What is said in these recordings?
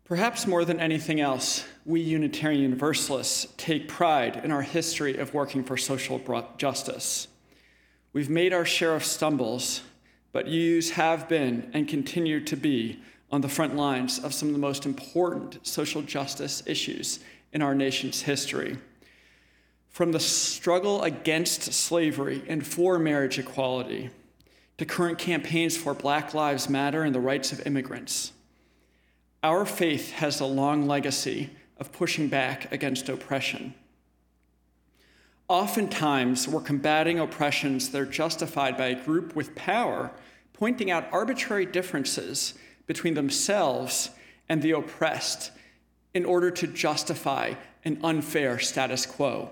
Perhaps more than anything else, we Unitarian Universalists take pride in our history of working for social justice. We've made our share of stumbles, but UUs have been and continue to be on the front lines of some of the most important social justice issues in our nation's history. From the struggle against slavery and for marriage equality, to current campaigns for Black Lives Matter and the rights of immigrants, our faith has a long legacy of pushing back against oppression. Oftentimes, we're combating oppressions that are justified by a group with power, pointing out arbitrary differences between themselves and the oppressed in order to justify an unfair status quo.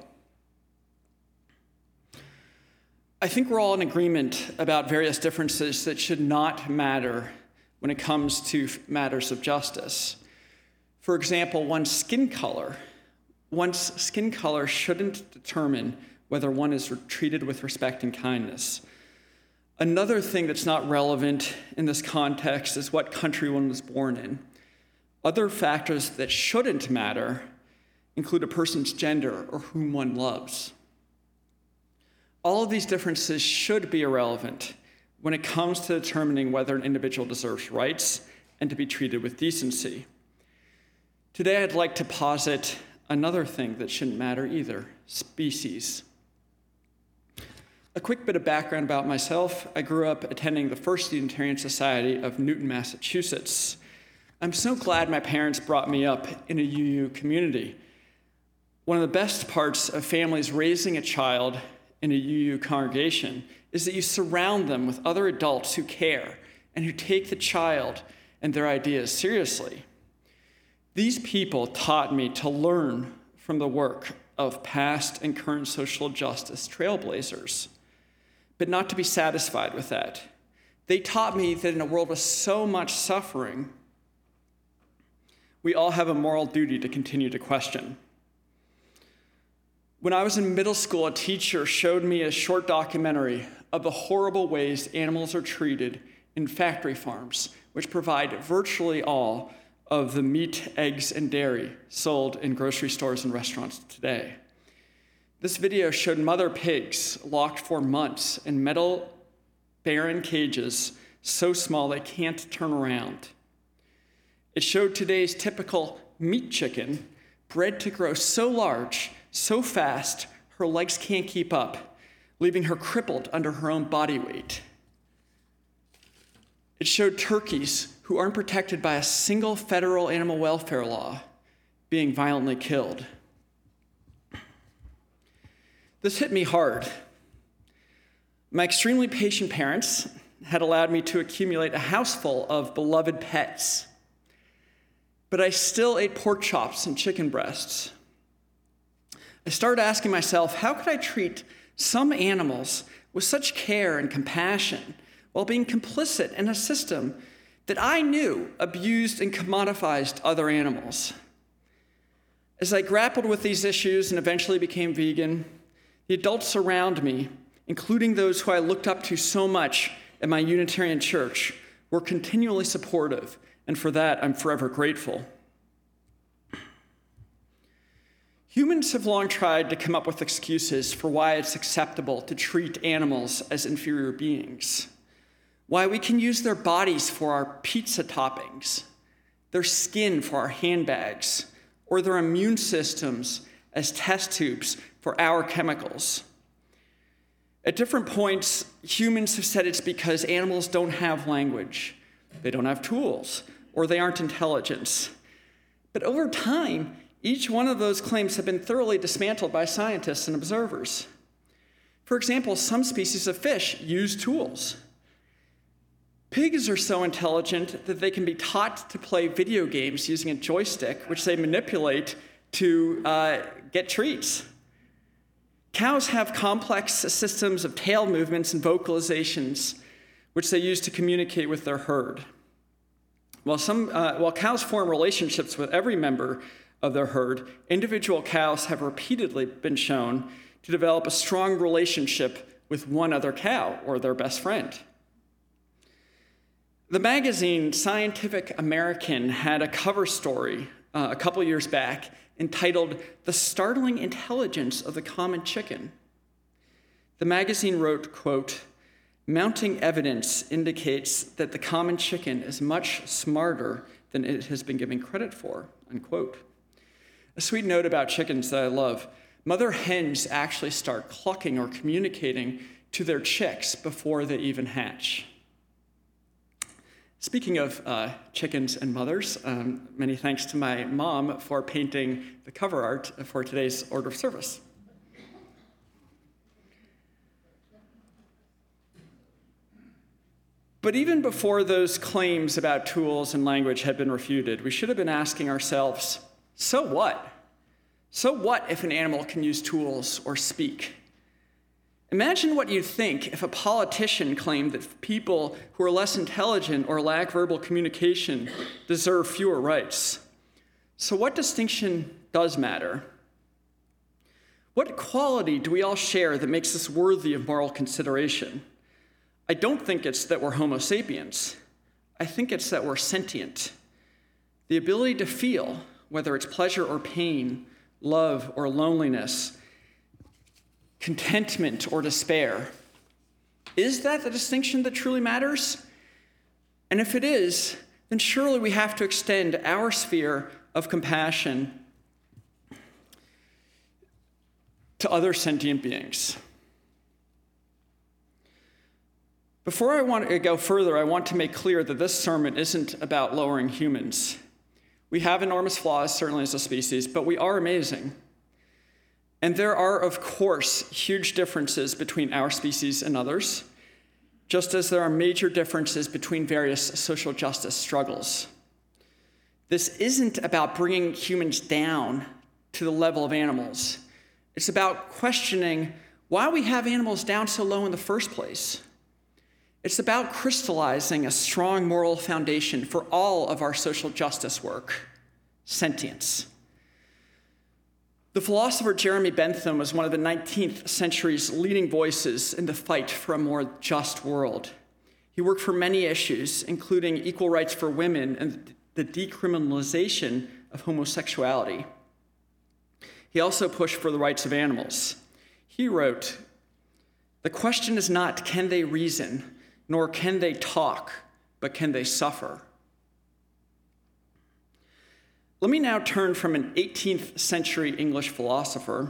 I think we're all in agreement about various differences that should not matter when it comes to matters of justice. For example, one's skin color shouldn't determine whether one is treated with respect and kindness. Another thing that's not relevant in this context is what country one was born in. Other factors that shouldn't matter include a person's gender or whom one loves. All of these differences should be irrelevant when it comes to determining whether an individual deserves rights and to be treated with decency. Today, I'd like to posit another thing that shouldn't matter either: species. A quick bit of background about myself. I grew up attending the First Unitarian Society of Newton, Massachusetts. I'm so glad my parents brought me up in a UU community. One of the best parts of families raising a child in a UU congregation is that you surround them with other adults who care and who take the child and their ideas seriously. These people taught me to learn from the work of past and current social justice trailblazers, but not to be satisfied with that. They taught me that in a world with so much suffering, we all have a moral duty to continue to question. When I was in middle school, a teacher showed me a short documentary of the horrible ways animals are treated in factory farms, which provide virtually all of the meat, eggs, and dairy sold in grocery stores and restaurants today. This video showed mother pigs locked for months in metal, barren cages so small they can't turn around. It showed today's typical meat chicken bred to grow so large, so fast, her legs can't keep up, leaving her crippled under her own body weight. It showed turkeys who aren't protected by a single federal animal welfare law being violently killed. This hit me hard. My extremely patient parents had allowed me to accumulate a house full of beloved pets, but I still ate pork chops and chicken breasts. I started asking myself, how could I treat some animals with such care and compassion while being complicit in a system that I knew abused and commodified other animals? As I grappled with these issues and eventually became vegan, the adults around me, including those who I looked up to so much at my Unitarian church, were continually supportive, and for that I'm forever grateful. Humans have long tried to come up with excuses for why it's acceptable to treat animals as inferior beings, why we can use their bodies for our pizza toppings, their skin for our handbags, or their immune systems as test tubes for our chemicals. At different points, humans have said it's because animals don't have language, they don't have tools, or they aren't intelligent. But over time, each one of those claims have been thoroughly dismantled by scientists and observers. For example, some species of fish use tools. Pigs are so intelligent that they can be taught to play video games using a joystick, which they manipulate to get treats. Cows have complex systems of tail movements and vocalizations, which they use to communicate with their herd. While cows form relationships with every member of their herd, individual cows have repeatedly been shown to develop a strong relationship with one other cow or their best friend. The magazine Scientific American had a cover story a couple years back entitled "The Startling Intelligence of the Common Chicken." The magazine wrote, quote, "Mounting evidence indicates that the common chicken is much smarter than it has been given credit for," unquote. A sweet note about chickens that I love: mother hens actually start clucking or communicating to their chicks before they even hatch. Speaking of chickens and mothers, many thanks to my mom for painting the cover art for today's order of service. But even before those claims about tools and language had been refuted, we should have been asking ourselves, so what? So what if an animal can use tools or speak? Imagine what you'd think if a politician claimed that people who are less intelligent or lack verbal communication deserve fewer rights. So what distinction does matter? What quality do we all share that makes us worthy of moral consideration? I don't think it's that we're Homo sapiens. I think it's that we're sentient. The ability to feel, whether it's pleasure or pain, love or loneliness, contentment or despair. Is that the distinction that truly matters? And if it is, then surely we have to extend our sphere of compassion to other sentient beings. Before I want to go further, I want to make clear that this sermon isn't about lowering humans. We have enormous flaws, certainly as a species, but we are amazing. And there are, of course, huge differences between our species and others, just as there are major differences between various social justice struggles. This isn't about bringing humans down to the level of animals. It's about questioning why we have animals down so low in the first place. It's about crystallizing a strong moral foundation for all of our social justice work: sentience. The philosopher Jeremy Bentham was one of the 19th century's leading voices in the fight for a more just world. He worked for many issues, including equal rights for women and the decriminalization of homosexuality. He also pushed for the rights of animals. He wrote, "The question is not, can they reason, nor can they talk, but can they suffer?" Let me now turn from an 19th century English philosopher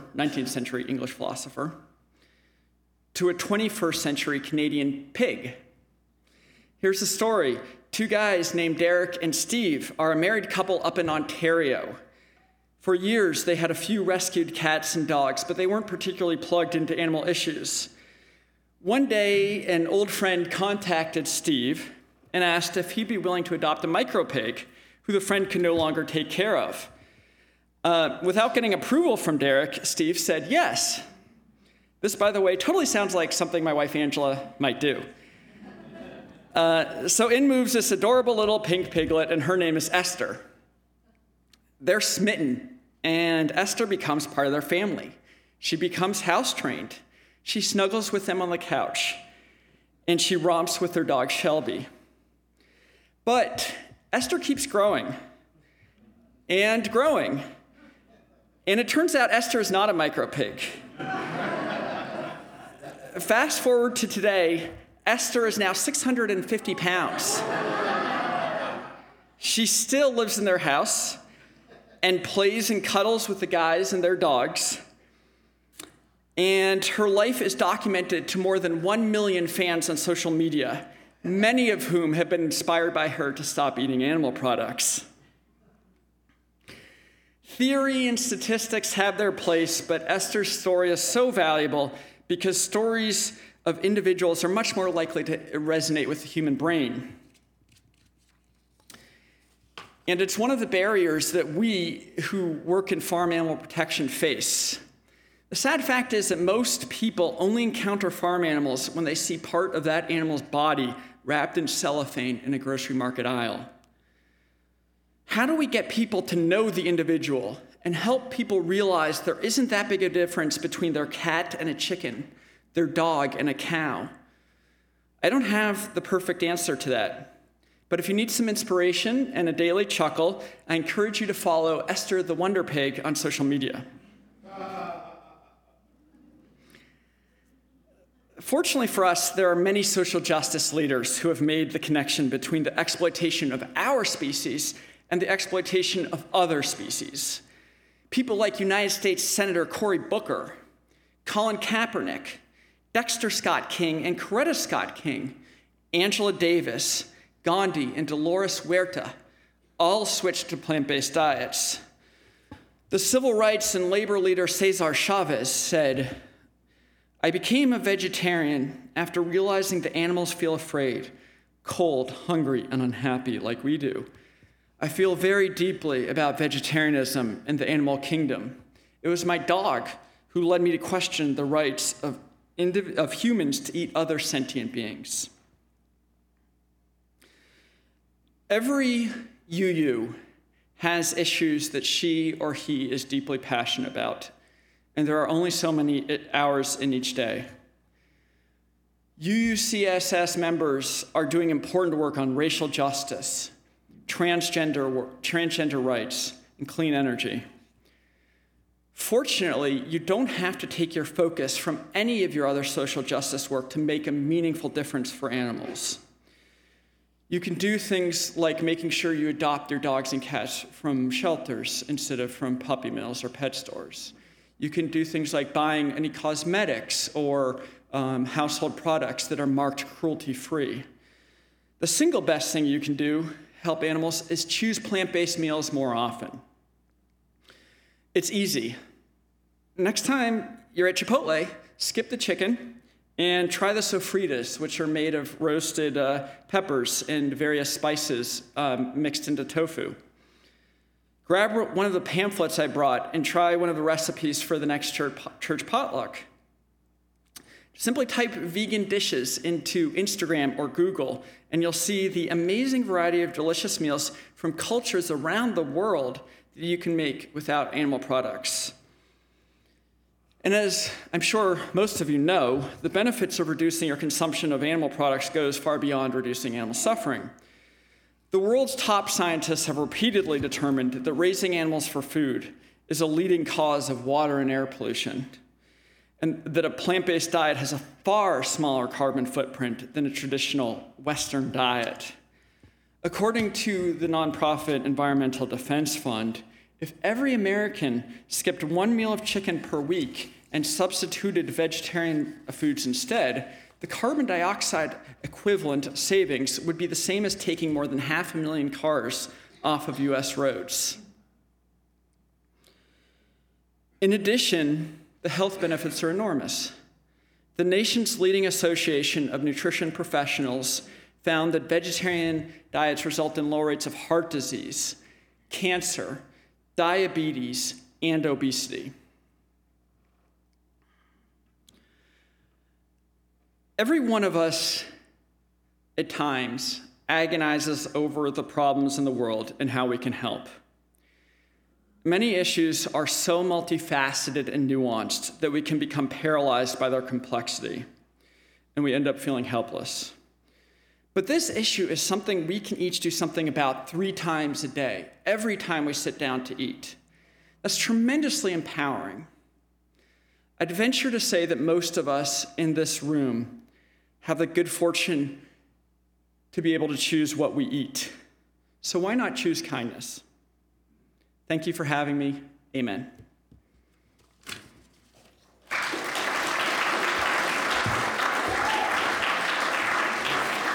to a 21st century Canadian pig. Here's the story. Two guys named Derek and Steve are a married couple up in Ontario. For years, they had a few rescued cats and dogs, but they weren't particularly plugged into animal issues. One day, an old friend contacted Steve and asked if he'd be willing to adopt a micro pig who the friend could no longer take care of. Without getting approval from Derek, Steve said yes. This, by the way, totally sounds like something my wife Angela might do. So in moves this adorable little pink piglet, and her name is Esther. They're smitten, and Esther becomes part of their family. She becomes house-trained. She snuggles with them on the couch, and she romps with their dog Shelby. But Esther keeps growing and growing. And it turns out Esther is not a micro pig. Fast forward to today, Esther is now 650 pounds. She still lives in their house and plays and cuddles with the guys and their dogs. And her life is documented to more than 1 million fans on social media, many of whom have been inspired by her to stop eating animal products. Theory and statistics have their place, but Esther's story is so valuable because stories of individuals are much more likely to resonate with the human brain. And it's one of the barriers that we who work in farm animal protection face. The sad fact is that most people only encounter farm animals when they see part of that animal's body wrapped in cellophane in a grocery market aisle. How do we get people to know the individual and help people realize there isn't that big a difference between their cat and a chicken, their dog and a cow? I don't have the perfect answer to that. But if you need some inspiration and a daily chuckle, I encourage you to follow Esther the Wonder Pig on social media. Fortunately for us, there are many social justice leaders who have made the connection between the exploitation of our species and the exploitation of other species. People like United States Senator Cory Booker, Colin Kaepernick, Dexter Scott King and Coretta Scott King, Angela Davis, Gandhi, and Dolores Huerta all switched to plant-based diets. The civil rights and labor leader Cesar Chavez said, "I became a vegetarian after realizing that animals feel afraid, cold, hungry, and unhappy like we do. I feel very deeply about vegetarianism and the animal kingdom. It was my dog who led me to question the rights of humans to eat other sentient beings." Every UU has issues that she or he is deeply passionate about, and there are only so many hours in each day. UUCSS members are doing important work on racial justice, transgender rights, and clean energy. Fortunately, you don't have to take your focus from any of your other social justice work to make a meaningful difference for animals. You can do things like making sure you adopt your dogs and cats from shelters instead of from puppy mills or pet stores. You can do things like buying any cosmetics or household products that are marked cruelty-free. The single best thing you can do to help animals is choose plant-based meals more often. It's easy. Next time you're at Chipotle, skip the chicken and try the sofritas, which are made of roasted peppers and various spices mixed into tofu. Grab one of the pamphlets I brought and try one of the recipes for the next church potluck. Simply type vegan dishes into Instagram or Google, and you'll see the amazing variety of delicious meals from cultures around the world that you can make without animal products. And as I'm sure most of you know, the benefits of reducing your consumption of animal products goes far beyond reducing animal suffering. The world's top scientists have repeatedly determined that raising animals for food is a leading cause of water and air pollution, and that a plant-based diet has a far smaller carbon footprint than a traditional Western diet. According to the nonprofit Environmental Defense Fund, if every American skipped one meal of chicken per week and substituted vegetarian foods instead, the carbon dioxide equivalent savings would be the same as taking more than 500,000 cars off of US roads. In addition, the health benefits are enormous. The nation's leading association of nutrition professionals found that vegetarian diets result in low rates of heart disease, cancer, diabetes, and obesity. Every one of us, at times, agonizes over the problems in the world and how we can help. Many issues are so multifaceted and nuanced that we can become paralyzed by their complexity, and we end up feeling helpless. But this issue is something we can each do something about 3 times a day, every time we sit down to eat. That's tremendously empowering. I'd venture to say that most of us in this room have the good fortune to be able to choose what we eat. So why not choose kindness? Thank you for having me. Amen.